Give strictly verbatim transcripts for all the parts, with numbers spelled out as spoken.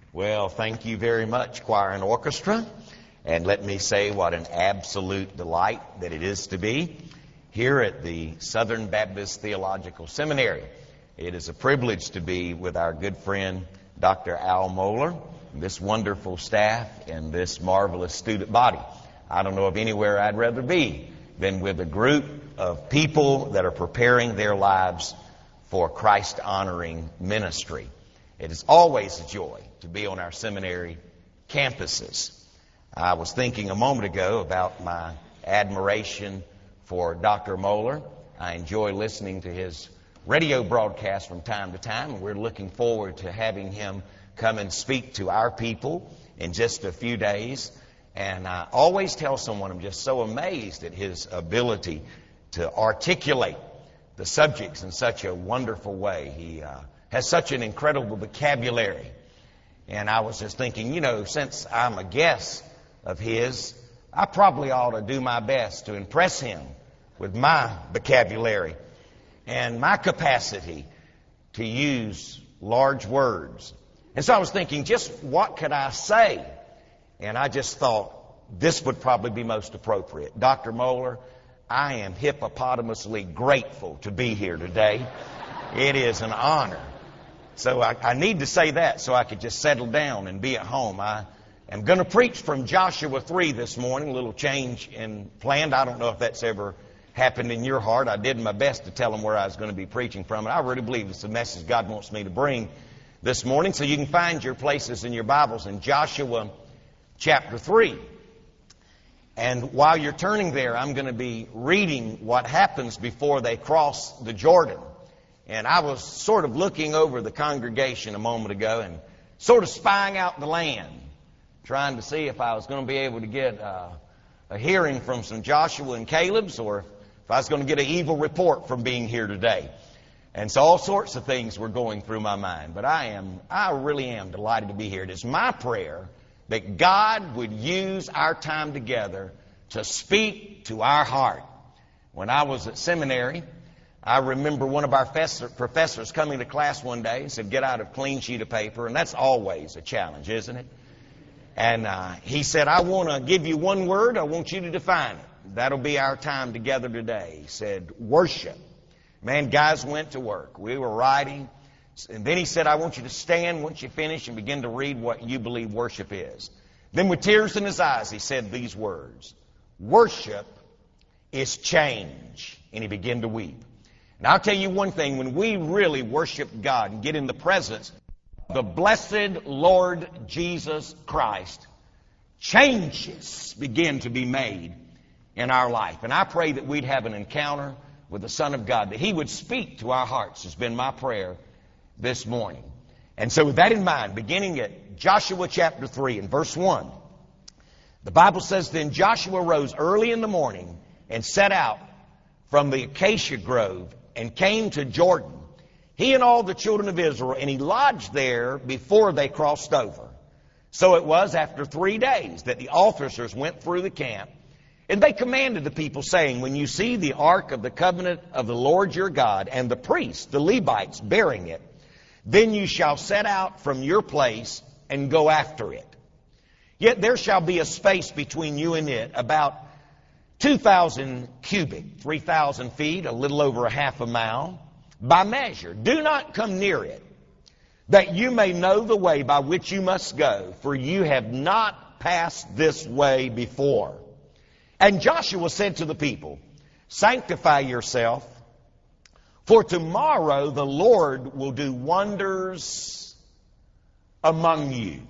Well, thank you very much, choir and orchestra. And let me say what an absolute delight that it is to be here at the Southern Baptist Theological Seminary. It is a privilege to be with our good friend, Doctor Al Mohler, this wonderful staff, and this marvelous student body. I don't know of anywhere I'd rather be than with a group of people that are preparing their lives for Christ-honoring ministry. It is always a joy to be on our seminary campuses. I was thinking a moment ago about my admiration for Doctor Mohler. I enjoy listening to his radio broadcast from time to time, and we're looking forward to having him come and speak to our people in just a few days. And I always tell someone I'm just so amazed at his ability to articulate the subjects in such a wonderful way. He uh, has such an incredible vocabulary. And I was just thinking, you know, since I'm a guest of his, I probably ought to do my best to impress him with my vocabulary and my capacity to use large words. And so I was thinking, just what could I say? And I just thought this would probably be most appropriate. Doctor Mohler, I am hippopotamously grateful to be here today. It is an honor. So I, I need to say that so I could just settle down and be at home. I am going to preach from Joshua three this morning, a little change in plan. I don't know if that's ever happened in your heart. I did my best to tell them where I was going to be preaching from, and I really believe it's the message God wants me to bring this morning. So you can find your places in your Bibles in Joshua chapter three. And while you're turning there, I'm going to be reading what happens before they cross the Jordan. And I was sort of looking over the congregation a moment ago and sort of spying out the land, trying to see if I was going to be able to get uh, a hearing from some Joshua and Caleb's, or if I was going to get an evil report from being here today. And so all sorts of things were going through my mind. But I am, I really am delighted to be here. It is my prayer that God would use our time together to speak to our heart. When I was at seminary, I remember one of our professors coming to class one day and said, get out a clean sheet of paper. And that's always a challenge, isn't it? And uh, he said, I want to give you one word. I want you to define it. That'll be our time together today. He said, worship. Man, guys went to work. We were writing. And then he said, I want you to stand once you finish and begin to read what you believe worship is. Then with tears in his eyes, he said these words, worship is change. And he began to weep. And I'll tell you one thing, when we really worship God and get in the presence of the blessed Lord Jesus Christ, changes begin to be made in our life. And I pray that we'd have an encounter with the Son of God, that He would speak to our hearts, has been my prayer this morning. And so with that in mind, beginning at Joshua chapter three and verse one, the Bible says, then Joshua rose early in the morning and set out from the acacia grove and came to Jordan, he and all the children of Israel, and he lodged there before they crossed over. So it was after three days that the officers went through the camp, and they commanded the people, saying, when you see the ark of the covenant of the Lord your God, and the priests, the Levites, bearing it, then you shall set out from your place and go after it. Yet there shall be a space between you and it, about two thousand cubit, three thousand feet, a little over a half a mile, by measure. Do not come near it, that you may know the way by which you must go, for you have not passed this way before. And Joshua said to the people, sanctify yourself, for tomorrow the Lord will do wonders among you.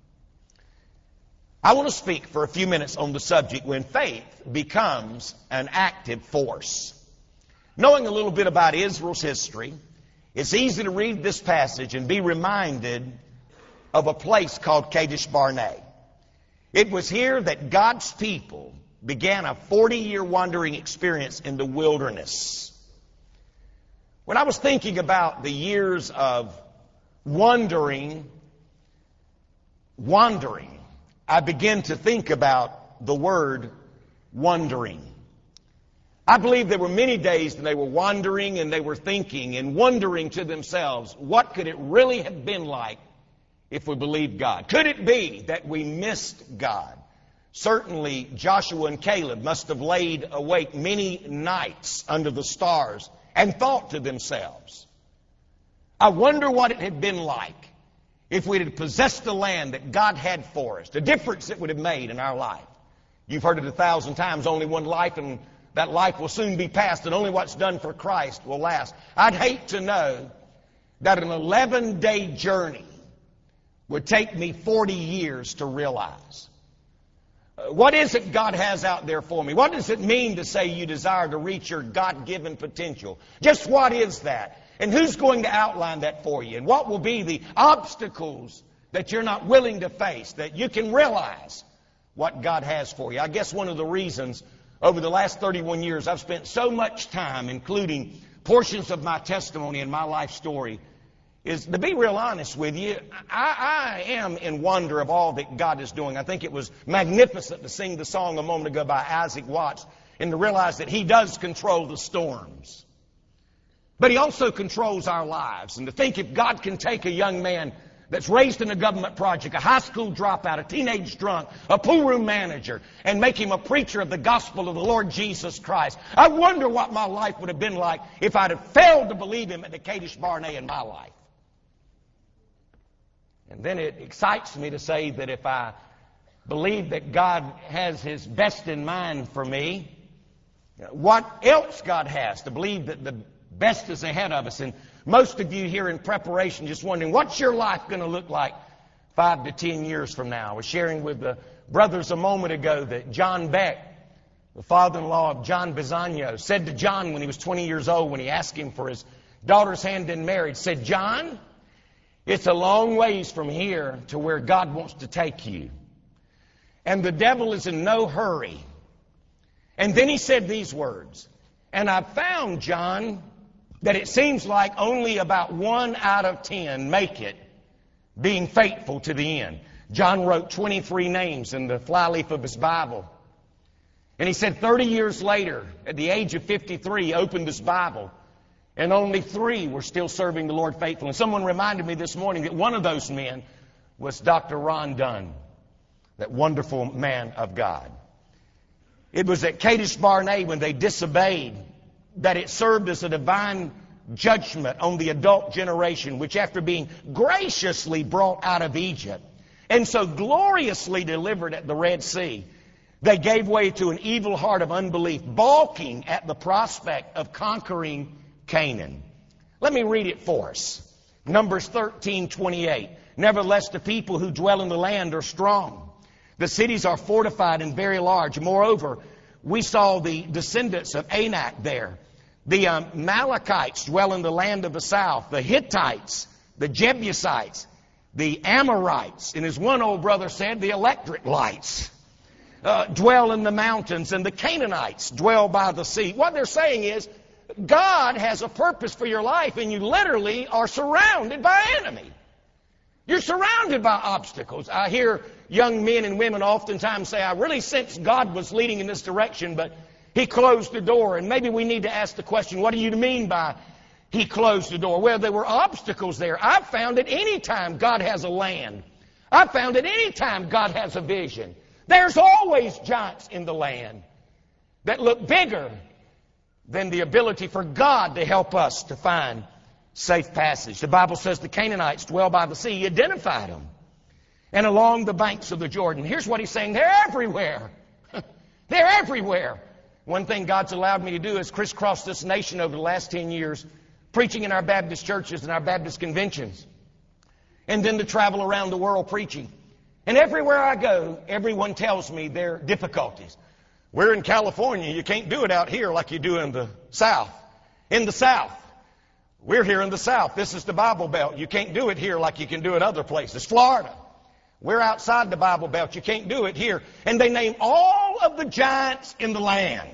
I want to speak for a few minutes on the subject when faith becomes an active force. Knowing a little bit about Israel's history, it's easy to read this passage and be reminded of a place called Kadesh Barnea. It was here that God's people began a forty-year wandering experience in the wilderness. When I was thinking about the years of wandering, wandering, I began to think about the word wondering. I believe there were many days that they were wandering and they were thinking and wondering to themselves, what could it really have been like if we believed God? Could it be that we missed God? Certainly, Joshua and Caleb must have laid awake many nights under the stars and thought to themselves, I wonder what it had been like if we had possessed the land that God had for us, the difference it would have made in our life. You've heard it a thousand times, only one life, and that life will soon be past, and only what's done for Christ will last. I'd hate to know that an eleven-day journey would take me forty years to realize. Uh, what is it God has out there for me? What does it mean to say you desire to reach your God-given potential? Just what is that? And who's going to outline that for you? And what will be the obstacles that you're not willing to face, that you can realize what God has for you? I guess one of the reasons over the last thirty-one years I've spent so much time including portions of my testimony and my life story is, to be real honest with you, I, I am in wonder of all that God is doing. I think it was magnificent to sing the song a moment ago by Isaac Watts and to realize that He does control the storms. But He also controls our lives. And to think if God can take a young man that's raised in a government project, a high school dropout, a teenage drunk, a pool room manager, and make him a preacher of the gospel of the Lord Jesus Christ. I wonder what my life would have been like if I'd have failed to believe Him at the Kadesh Barnea in my life. And then it excites me to say that if I believe that God has His best in mind for me, what else God has, to believe that the best is ahead of us. And most of you here in preparation just wondering, what's your life going to look like five to ten years from now? I was sharing with the brothers a moment ago that John Beck, the father-in-law of John Bisagno, said to John when he was twenty years old, when he asked him for his daughter's hand in marriage, said, John, it's a long ways from here to where God wants to take you. And the devil is in no hurry. And then he said these words, and I've found, John, that it seems like only about one out of ten make it, being faithful to the end. John wrote twenty-three names in the flyleaf of his Bible. And he said thirty years later, at the age of fifty-three, he opened his Bible, and only three were still serving the Lord faithfully. And someone reminded me this morning that one of those men was Doctor Ron Dunn, that wonderful man of God. It was at Kadesh Barnea when they disobeyed that it served as a divine judgment on the adult generation, which after being graciously brought out of Egypt and so gloriously delivered at the Red Sea, they gave way to an evil heart of unbelief, balking at the prospect of conquering Canaan. Let me read it for us. Numbers thirteen twenty-eight. Nevertheless, the people who dwell in the land are strong. The cities are fortified and very large. Moreover, we saw the descendants of Anak there. The um, Amalekites dwell in the land of the south. The Hittites, the Jebusites, the Amorites, and as one old brother said, the electric lights, uh, dwell in the mountains. And the Canaanites dwell by the sea. What they're saying is, God has a purpose for your life, and you literally are surrounded by enemy. You're surrounded by obstacles. I hear young men and women oftentimes say, I really sensed God was leading in this direction, but He closed the door. And maybe we need to ask the question, what do you mean by He closed the door? Well, there were obstacles there. I've found that any time God has a land, I've found that any time God has a vision, there's always giants in the land that look bigger than the ability for God to help us to find safe passage. The Bible says the Canaanites dwell by the sea. He identified them. And along the banks of the Jordan. Here's what He's saying. They're everywhere. They're everywhere. One thing God's allowed me to do is crisscross this nation over the last ten years, preaching in our Baptist churches and our Baptist conventions. And then to travel around the world preaching. And everywhere I go, everyone tells me their difficulties. We're in California. You can't do it out here like you do in the South. In the South. We're here in the South. This is the Bible Belt. You can't do it here like you can do it other places. Florida. We're outside the Bible Belt. You can't do it here. And they name all of the giants in the land.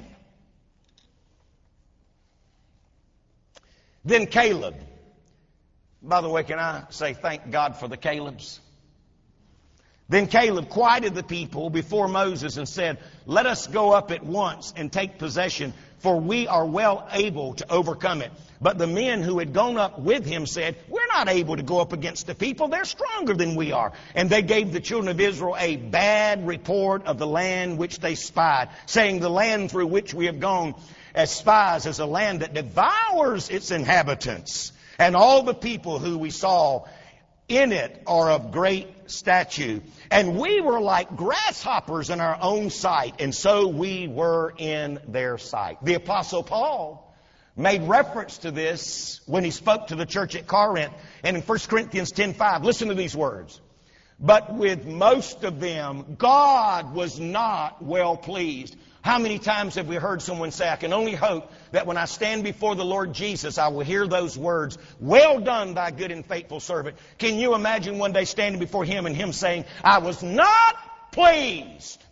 Then Caleb. By the way, can I say thank God for the Calebs? Then Caleb quieted the people before Moses and said, let us go up at once and take possession, for we are well able to overcome it. But the men who had gone up with him said, we're not able to go up against the people. They're stronger than we are. And they gave the children of Israel a bad report of the land which they spied, saying, the land through which we have gone as spies is a land that devours its inhabitants. And all the people who we saw in it are of great stature. And we were like grasshoppers in our own sight, and so we were in their sight. The Apostle Paul made reference to this when he spoke to the church at Corinth. And in First Corinthians ten five, listen to these words. But with most of them, God was not well pleased. How many times have we heard someone say, I can only hope that when I stand before the Lord Jesus, I will hear those words, well done, thy good and faithful servant. Can you imagine one day standing before Him and Him saying, I was not pleased?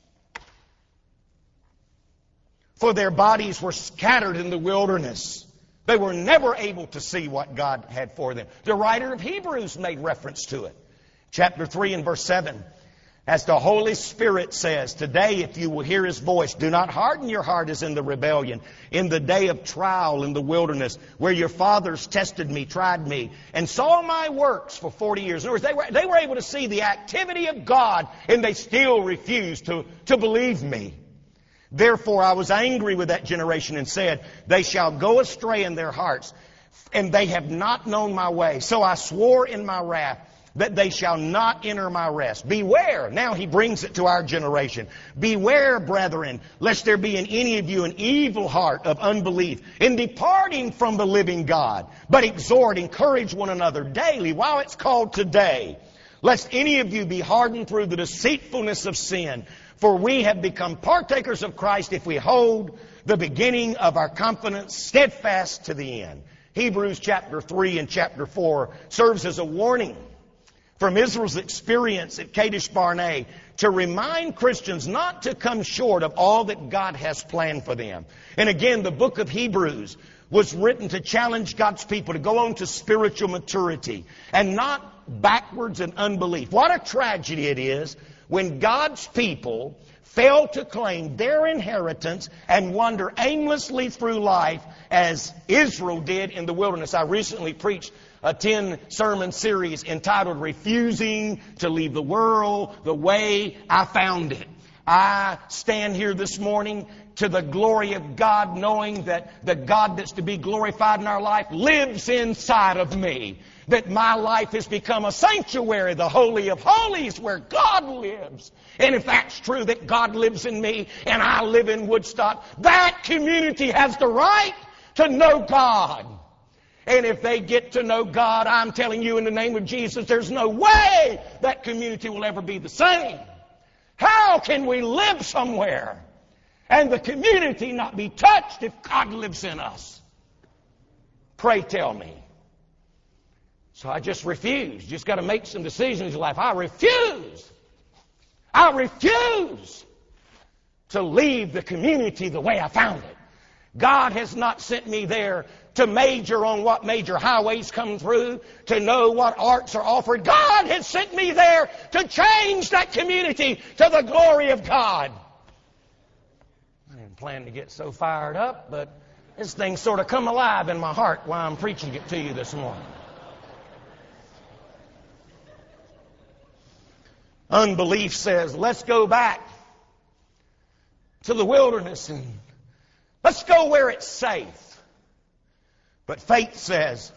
For their bodies were scattered in the wilderness. They were never able to see what God had for them. The writer of Hebrews made reference to it. Chapter three and verse seven. As the Holy Spirit says, today if you will hear His voice, do not harden your heart as in the rebellion, in the day of trial in the wilderness, where your fathers tested me, tried me, and saw my works for forty years. In other words, they were, they were able to see the activity of God, and they still refused to, to believe me. Therefore I was angry with that generation and said, they shall go astray in their hearts, and they have not known my way. So I swore in my wrath that they shall not enter my rest. Beware. Now he brings it to our generation. Beware, brethren, lest there be in any of you an evil heart of unbelief in departing from the living God. But exhort, encourage one another daily while it's called today, lest any of you be hardened through the deceitfulness of sin. For we have become partakers of Christ if we hold the beginning of our confidence steadfast to the end. Hebrews chapter three and chapter four serves as a warning from Israel's experience at Kadesh Barnea to remind Christians not to come short of all that God has planned for them. And again, the book of Hebrews was written to challenge God's people to go on to spiritual maturity and not backwards in unbelief. What a tragedy it is when God's people fail to claim their inheritance and wander aimlessly through life as Israel did in the wilderness. I recently preached a ten-sermon series entitled Refusing to Leave the World the Way I Found It. I stand here this morning to the glory of God, knowing that the God that's to be glorified in our life lives inside of me. That my life has become a sanctuary, the Holy of Holies, where God lives. And if that's true, that God lives in me and I live in Woodstock, that community has the right to know God. And if they get to know God, I'm telling you in the name of Jesus, there's no way that community will ever be the same. How can we live somewhere and the community not be touched if God lives in us? Pray tell me. So I just refuse. Just got to make some decisions in life. I refuse. I refuse to leave the community the way I found it. God has not sent me there to major on what major highways come through, to know what arts are offered. God has sent me there to change that community to the glory of God. I didn't plan to get so fired up, but this thing sort of come alive in my heart while I'm preaching it to you this morning. Unbelief says, let's go back to the wilderness and let's go where it's safe. But faith says,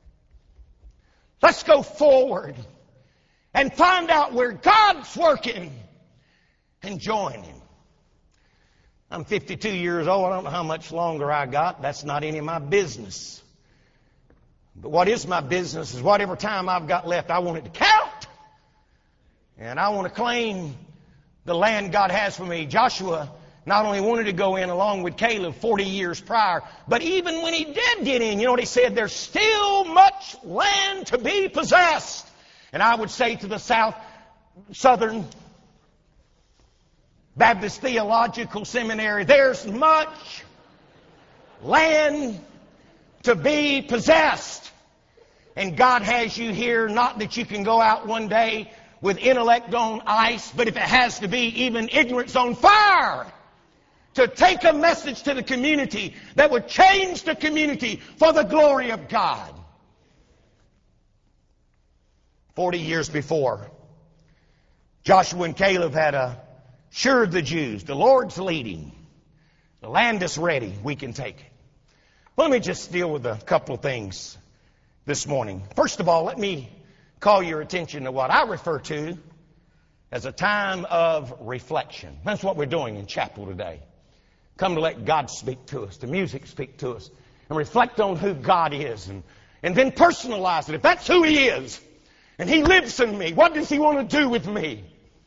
let's go forward and find out where God's working and join Him. I'm fifty-two years old. I don't know how much longer I got. That's not any of my business. But what is my business is whatever time I've got left, I want it to count. And I want to claim the land God has for me. Joshua not only wanted to go in along with Caleb forty years prior, but even when he did get in, you know what he said? There's still much land to be possessed. And I would say to the South Southern Baptist Theological Seminary, there's much land to be possessed. And God has you here, not that you can go out one day with intellect on ice, but if it has to be, even ignorance on fire. to take a message to the community that would change the community for the glory of God. Forty years before, Joshua and Caleb had assured the Jews, the Lord's leading. The land is ready. We can take it. Well, let me just deal with a couple of things this morning. First of all, let me call your attention to what I refer to as a time of reflection. That's what we're doing in chapel today. Come to let God speak to us, the music speak to us, and reflect on who God is, and, and then personalize it. If that's who He is, and He lives in me, what does He want to do with me?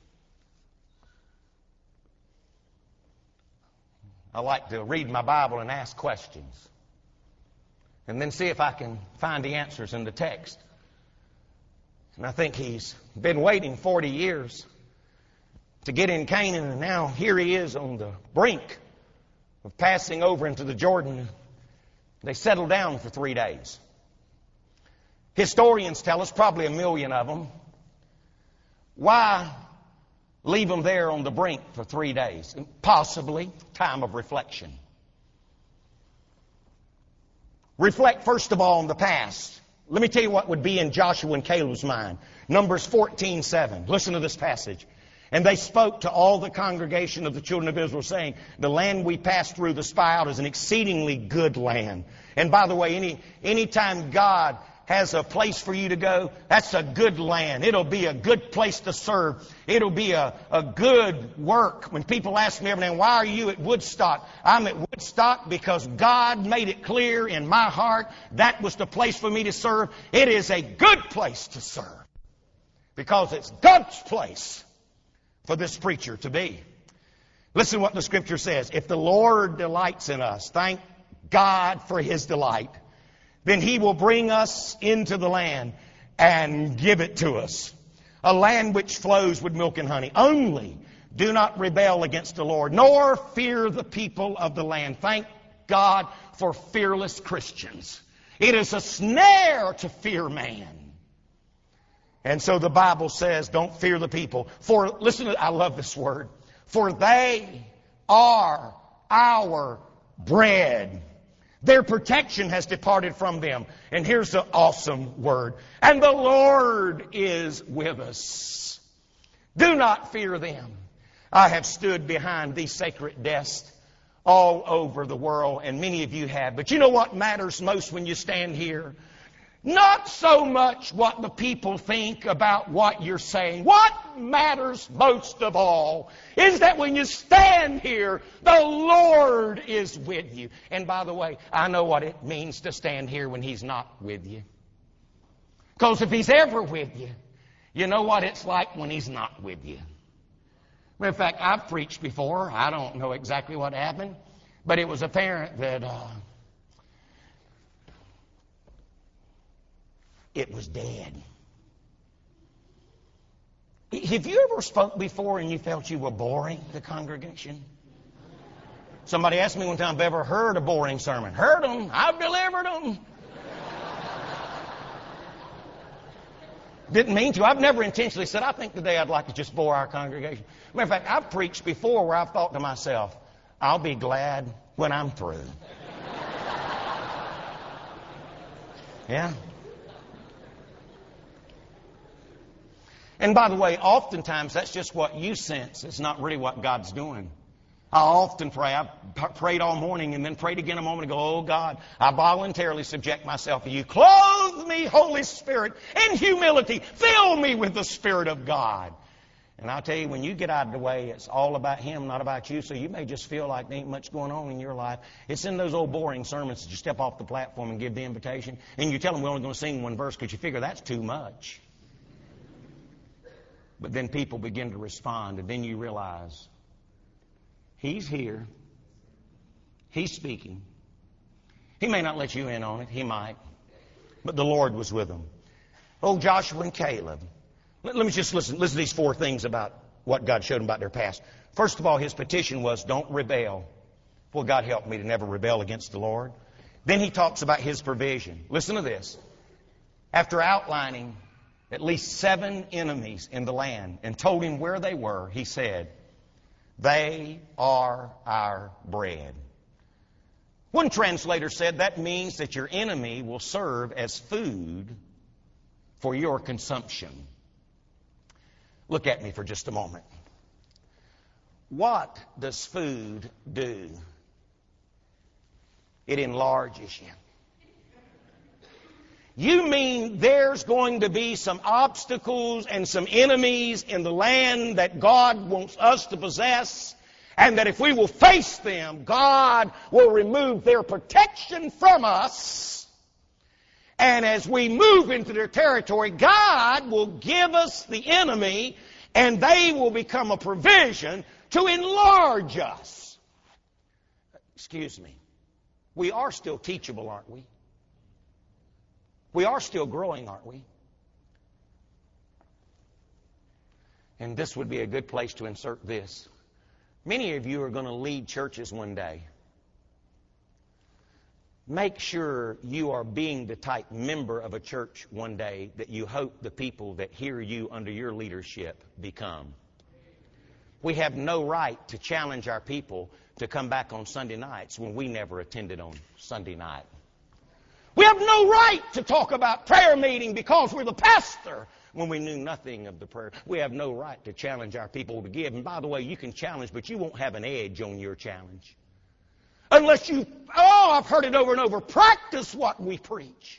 I like to read my Bible and ask questions, and then see if I can find the answers in the text. And I think He's been waiting forty years to get in Canaan, and now here He is on the brink of passing over into the Jordan. They settled down for three days. Historians tell us, probably a million of them, why leave them there on the brink for three days? Possibly time of reflection. Reflect first of all on the past. Let me tell you what would be in Joshua and Caleb's mind. Numbers fourteen seven. Listen to this passage. And they spoke to all the congregation of the children of Israel, saying, the land we passed through to spy out is an exceedingly good land. And by the way, any any time God has a place for you to go, that's a good land. It'll be a good place to serve. It'll be a, a good work. When people ask me every now and then, why are you at Woodstock? I'm at Woodstock because God made it clear in my heart that was the place for me to serve. It is a good place to serve because it's God's place for this preacher to be. Listen to what the Scripture says. If the Lord delights in us, thank God for His delight, then He will bring us into the land and give it to us. A land which flows with milk and honey. Only do not rebel against the Lord, nor fear the people of the land. Thank God for fearless Christians. It is a snare to fear man. And so the Bible says, don't fear the people. For, listen to, I love this word. For they are our bread. Their protection has departed from them. And here's the awesome word. And the Lord is with us. Do not fear them. I have stood behind these sacred desks all over the world, and many of you have. But you know what matters most when you stand here? Not so much what the people think about what you're saying. What matters most of all is that when you stand here, the Lord is with you. And by the way, I know what it means to stand here when He's not with you. Because if He's ever with you, you know what it's like when He's not with you. In fact, I've preached before. I don't know exactly what happened, but it was apparent that uh, it was dead. Have you ever spoke before and you felt you were boring the congregation? Somebody asked me one time if I ever heard a boring sermon. Heard them. I've delivered them. Didn't mean to. I've never intentionally said, I think today I'd like to just bore our congregation. Matter of fact, I've preached before where I've thought to myself, I'll be glad when I'm through. Yeah. And by the way, oftentimes that's just what you sense. It's not really what God's doing. I often pray. I've prayed all morning and then prayed again a moment ago. Oh God, I voluntarily subject myself to you. Clothe me, Holy Spirit, in humility. Fill me with the Spirit of God. And I'll tell you, when you get out of the way, it's all about Him, not about you. So you may just feel like there ain't much going on in your life. It's in those old boring sermons that you step off the platform and give the invitation. And you tell them we're only going to sing one verse because you figure that's too much. But then people begin to respond, and then you realize He's here. He's speaking. He may not let you in on it. He might. But the Lord was with them. Oh, Joshua and Caleb. Let, let me just listen. Listen to these four things about what God showed them about their past. First of all, his petition was, don't rebel. Well, God help me to never rebel against the Lord. Then he talks about His provision. Listen to this. After outlining at least seven enemies in the land and told him where they were, he said, They are our bread. One translator said that means that your enemy will serve as food for your consumption. Look at me for just a moment. What does food do? It enlarges you. You mean there's going to be some obstacles and some enemies in the land that God wants us to possess, and that if we will face them, God will remove their protection from us. And as we move into their territory, God will give us the enemy, and they will become a provision to enlarge us. Excuse me. We are still teachable, aren't we? We are still growing, aren't we? And this would be a good place to insert this. Many of you are going to lead churches one day. Make sure you are being the type member of a church one day that you hope the people that hear you under your leadership become. We have no right to challenge our people to come back on Sunday nights when we never attended on Sunday night. We have no right to talk about prayer meeting because we're the pastor when we knew nothing of the prayer. We have no right to challenge our people to give. And by the way, you can challenge, but you won't have an edge on your challenge. Unless you, oh, I've heard it over and over, practice what we preach.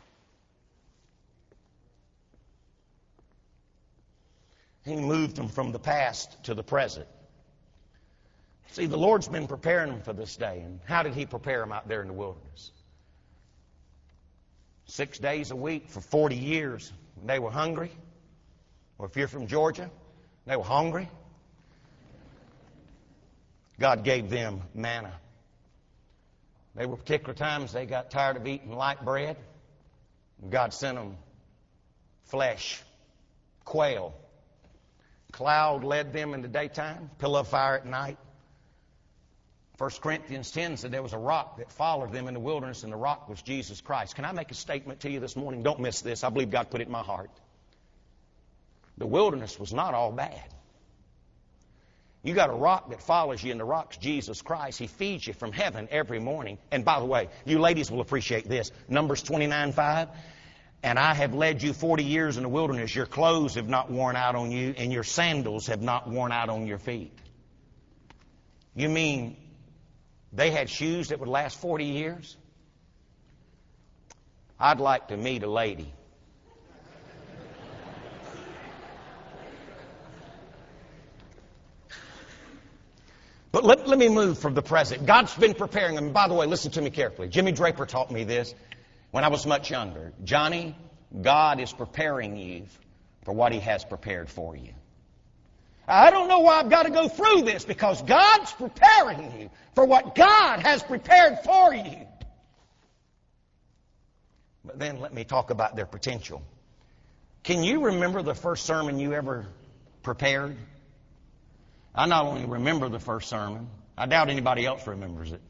He moved them from the past to the present. See, the Lord's been preparing them for this day. And how did He prepare them out there in the wilderness? Six days a week for forty years. They were hungry. Or if you're from Georgia, they were hungry. God gave them manna. There were particular times they got tired of eating light bread. God sent them flesh, quail. Cloud led them in the daytime, pillar of fire at night. First Corinthians ten said there was a rock that followed them in the wilderness, and the rock was Jesus Christ. Can I make a statement to you this morning? Don't miss this. I believe God put it in my heart. The wilderness was not all bad. You got a rock that follows you, and the rock's Jesus Christ. He feeds you from heaven every morning. And by the way, you ladies will appreciate this. Numbers twenty-nine five. And I have led you forty years in the wilderness. Your clothes have not worn out on you, and your sandals have not worn out on your feet. You mean they had shoes that would last forty years? I'd like to meet a lady. But let, let me move from the present. God's been preparing them. By the way, listen to me carefully. Jimmy Draper taught me this when I was much younger. Johnny, God is preparing you for what He has prepared for you. I don't know why I've got to go through this, because God's preparing you for what God has prepared for you. But then let me talk about their potential. Can you remember the first sermon you ever prepared? I not only remember the first sermon, I doubt anybody else remembers it.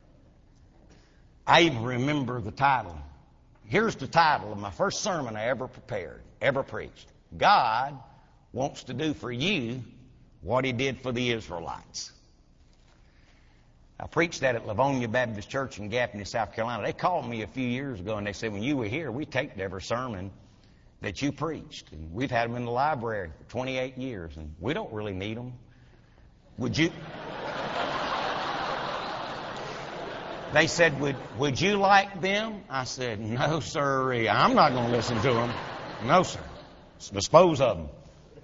I even remember the title. Here's the title of my first sermon I ever prepared, ever preached. God wants to do for you what He did for the Israelites. I preached that at Livonia Baptist Church in Gaffney, South Carolina. They called me a few years ago and they said, when you were here, we taped every sermon that you preached. And we've had them in the library for twenty-eight years, and we don't really need them. Would you... They said, would, would you like them? I said, no, sir. I'm not going to listen to them. No, sir. Dispose of them.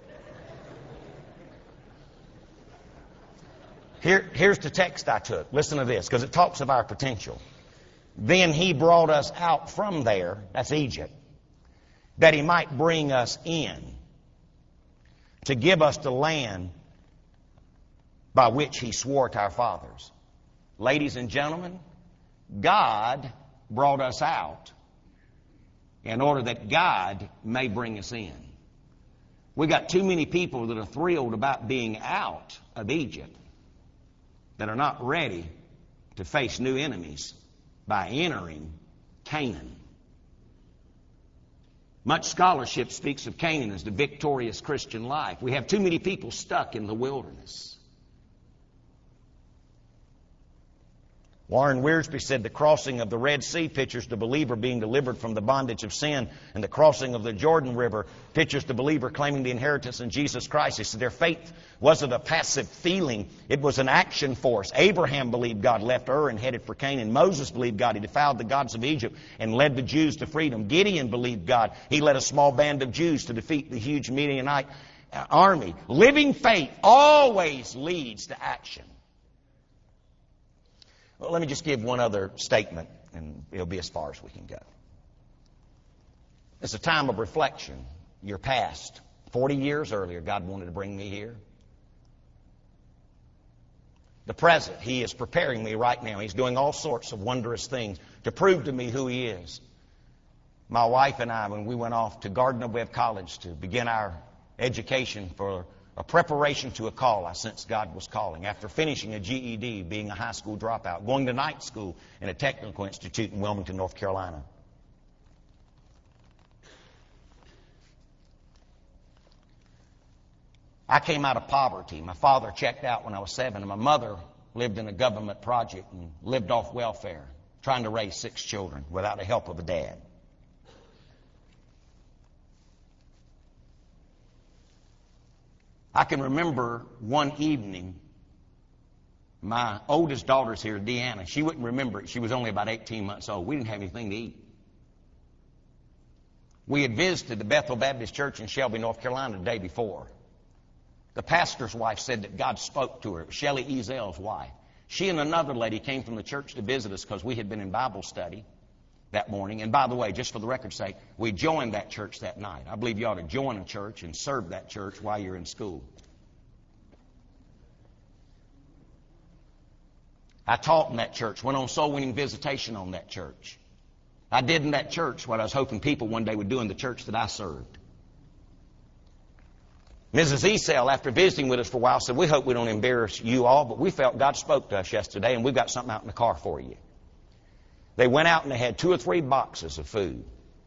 Here, here's the text I took. Listen to this, because it talks of our potential. Then He brought us out from there, that's Egypt, that He might bring us in, to give us the land by which He swore to our fathers. Ladies and gentlemen, God brought us out in order that God may bring us in. We got too many people that are thrilled about being out of Egypt that are not ready to face new enemies by entering Canaan. Much scholarship speaks of Canaan as the victorious Christian life. We have too many people stuck in the wilderness. Warren Wiersbe said the crossing of the Red Sea pictures the believer being delivered from the bondage of sin, and the crossing of the Jordan River pictures the believer claiming the inheritance in Jesus Christ. He said their faith wasn't a passive feeling, it was an action force. Abraham believed God, left Ur and headed for Canaan. Moses believed God, he defiled the gods of Egypt and led the Jews to freedom. Gideon believed God, he led a small band of Jews to defeat the huge Midianite army. Living faith always leads to action. Well, let me just give one other statement, and it'll be as far as we can go. It's a time of reflection. Your past. Forty years earlier, God wanted to bring me here. The present, He is preparing me right now. He's doing all sorts of wondrous things to prove to me who He is. My wife and I, when we went off to Gardner Webb College to begin our education for a preparation to a call, I sensed God was calling. After finishing a G E D, being a high school dropout, going to night school in a technical institute in Wilmington, North Carolina. I came out of poverty. My father checked out when I was seven, and my mother lived in a government project and lived off welfare, trying to raise six children without the help of a dad. I can remember one evening, my oldest daughter's here, Deanna. She wouldn't remember it. She was only about eighteen months old. We didn't have anything to eat. We had visited the Bethel Baptist Church in Shelby, North Carolina the day before. The pastor's wife said that God spoke to her. It was Shelley Ezel's wife. She and another lady came from the church to visit us because we had been in Bible study that morning. And by the way, just for the record's sake, we joined that church that night. I believe you ought to join a church and serve that church while you're in school. I taught in that church, went on soul-winning visitation on that church. I did in that church what I was hoping people one day would do in the church that I served. Missus Esel, after visiting with us for a while, said, we hope we don't embarrass you all, but we felt God spoke to us yesterday, and we've got something out in the car for you. They went out and they had two or three boxes of food.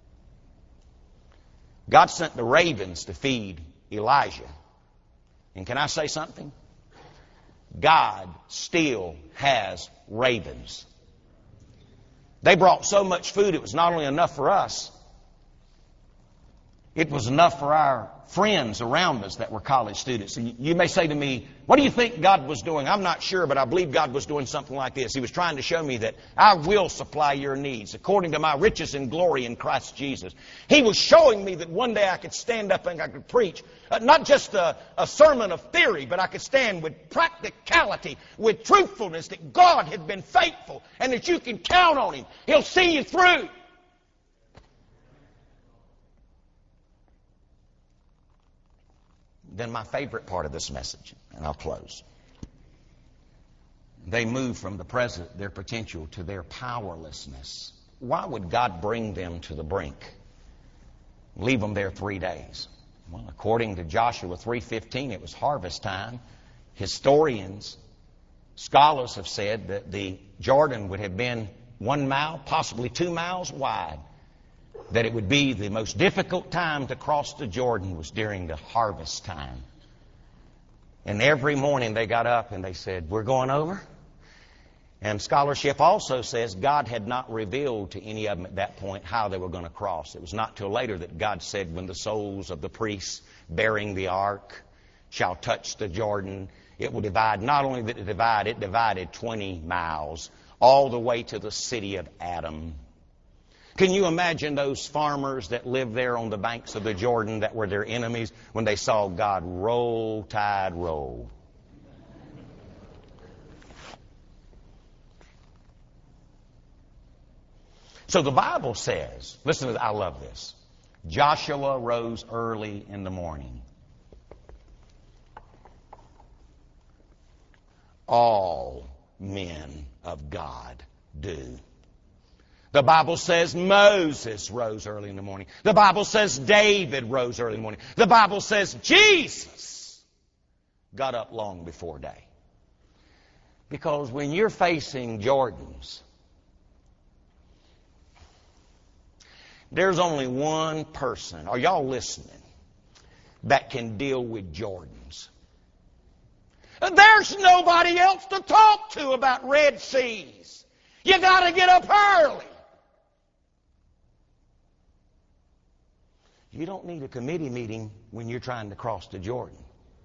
God sent the ravens to feed Elijah. And can I say something? God still has ravens. They brought so much food, it was not only enough for us, it was enough for our friends around us that were college students. And you may say to me, what do you think God was doing? I'm not sure, but I believe God was doing something like this. He was trying to show me that I will supply your needs according to my riches and glory in Christ Jesus. He was showing me that one day I could stand up and I could preach, uh, not just a, a sermon of theory, but I could stand with practicality, with truthfulness, that God had been faithful and that you can count on Him. He'll see you through. Then my favorite part of this message, and I'll close. They move from the present, their potential, to their powerlessness. Why would God bring them to the brink? Leave them there three days. Well, according to Joshua three fifteen, it was harvest time. Historians, scholars have said that the Jordan would have been one mile, possibly two miles wide. That it would be the most difficult time to cross the Jordan was during the harvest time. And every morning they got up and they said, we're going over. And scholarship also says God had not revealed to any of them at that point how they were going to cross. It was not till later that God said, when the souls of the priests bearing the ark shall touch the Jordan, it will divide. Not only did it divide, it divided twenty miles all the way to the city of Adam. Can you imagine those farmers that lived there on the banks of the Jordan that were their enemies when they saw God roll, tide, roll? So the Bible says, listen to this, I love this. Joshua rose early in the morning. All men of God do. The Bible says Moses rose early in the morning. The Bible says David rose early in the morning. The Bible says Jesus got up long before day. Because when you're facing Jordans, there's only one person, are y'all listening, that can deal with Jordans. There's nobody else to talk to about Red Seas. You got to get up early. You don't need a committee meeting when you're trying to cross the Jordan.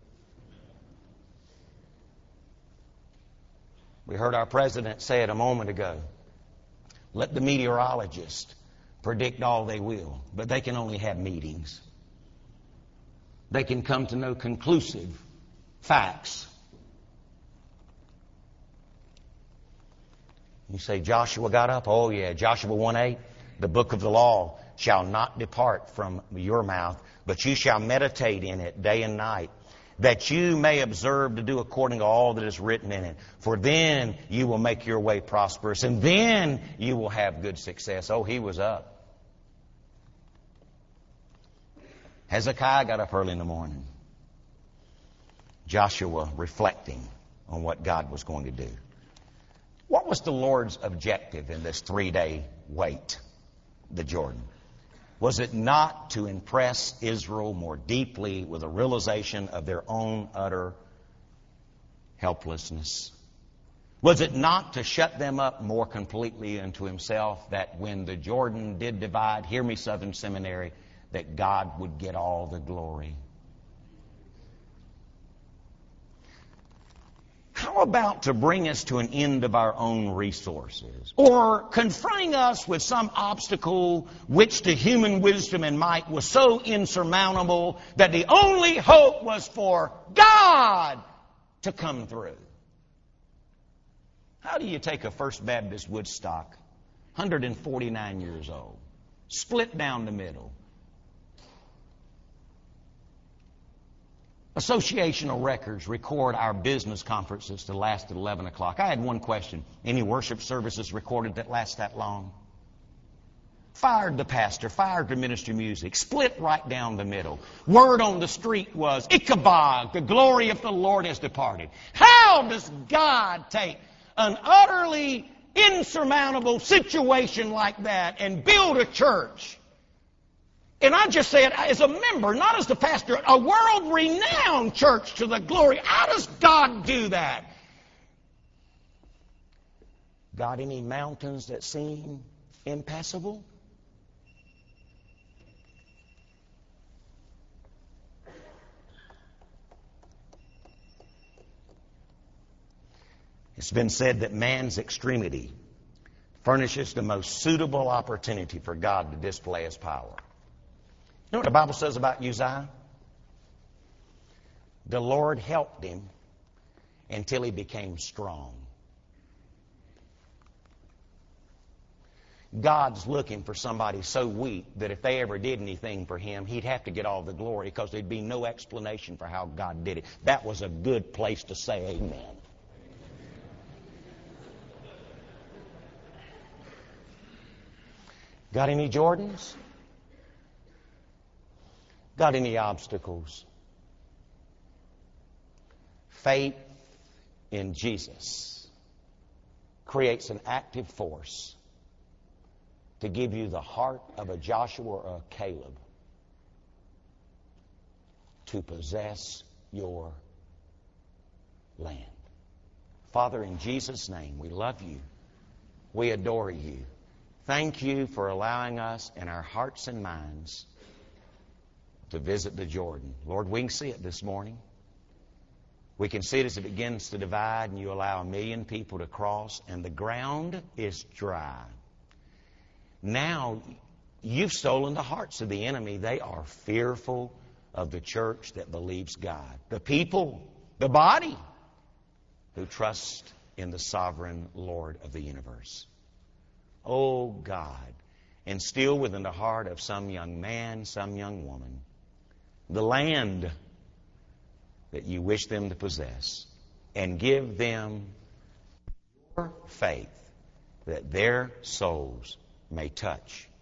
We heard our president say it a moment ago. Let the meteorologists predict all they will, but they can only have meetings. They can come to no conclusive facts. You say Joshua got up? Oh yeah, Joshua one eight. The book of the law shall not depart from your mouth, but you shall meditate in it day and night, that you may observe to do according to all that is written in it. For then you will make your way prosperous, and then you will have good success. Oh, he was up. Hezekiah got up early in the morning. Joshua reflecting on what God was going to do. What was the Lord's objective in this three-day wait, the Jordan? Was it not to impress Israel more deeply with a realization of their own utter helplessness? Was it not to shut them up more completely into Himself, that when the Jordan did divide, hear me, Southern Seminary, that God would get all the glory? How about to bring us to an end of our own resources, or confronting us with some obstacle which to human wisdom and might was so insurmountable that the only hope was for God to come through? How do you take a First Baptist Woodstock, one hundred forty-nine years old, split down the middle, associational records record our business conferences to last at eleven o'clock. I had one question. Any worship services recorded that last that long? Fired the pastor, fired the ministry music, split right down the middle. Word on the street was, Ichabod, the glory of the Lord has departed. How does God take an utterly insurmountable situation like that and build a church? And I just say it as a member, not as the pastor, a world-renowned church to the glory. How does God do that? Got any mountains that seem impassable? It's been said that man's extremity furnishes the most suitable opportunity for God to display His power. You know what the Bible says about Uzziah? The Lord helped him until he became strong. God's looking for somebody so weak that if they ever did anything for Him, He'd have to get all the glory because there'd be no explanation for how God did it. That was a good place to say amen. Got any Jordans? Got any obstacles? Faith in Jesus creates an active force to give you the heart of a Joshua or a Caleb to possess your land. Father, in Jesus' name, we love You. We adore You. Thank You for allowing us in our hearts and minds to visit the Jordan. Lord, we can see it this morning. We can see it as it begins to divide and You allow a million people to cross and the ground is dry. Now, You've stolen the hearts of the enemy. They are fearful of the church that believes God. The people, the body, who trust in the sovereign Lord of the universe. Oh God, instill within the heart of some young man, some young woman, the land that You wish them to possess, and give them Your faith that their souls may touch